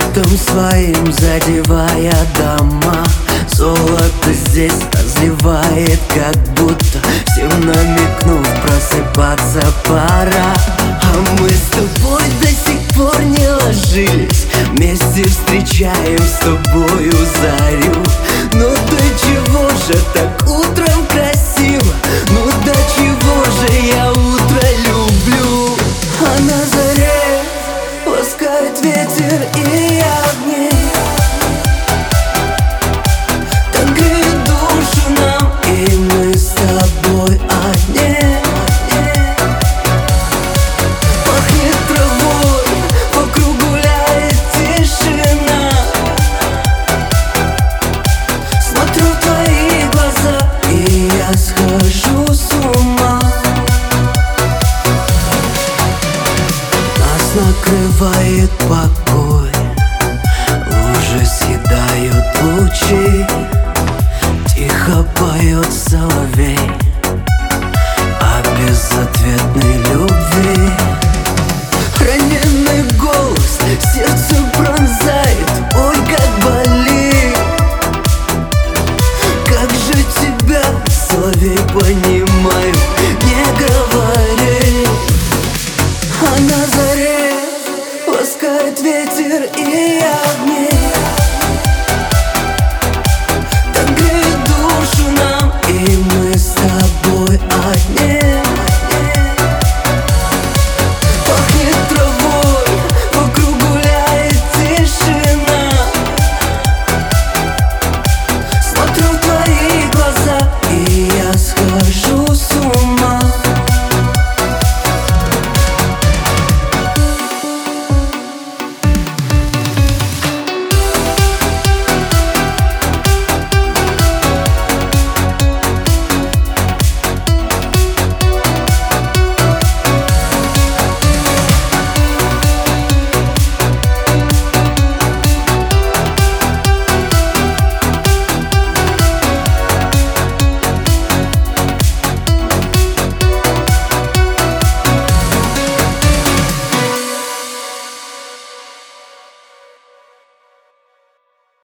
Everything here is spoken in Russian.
Взглядом своим задевая дома, золото здесь разливает, как будто всем намекнув, просыпаться пора. А мы с тобой до сих пор не ложились, вместе встречаем с тобою зарю. Ну до чего же так утро?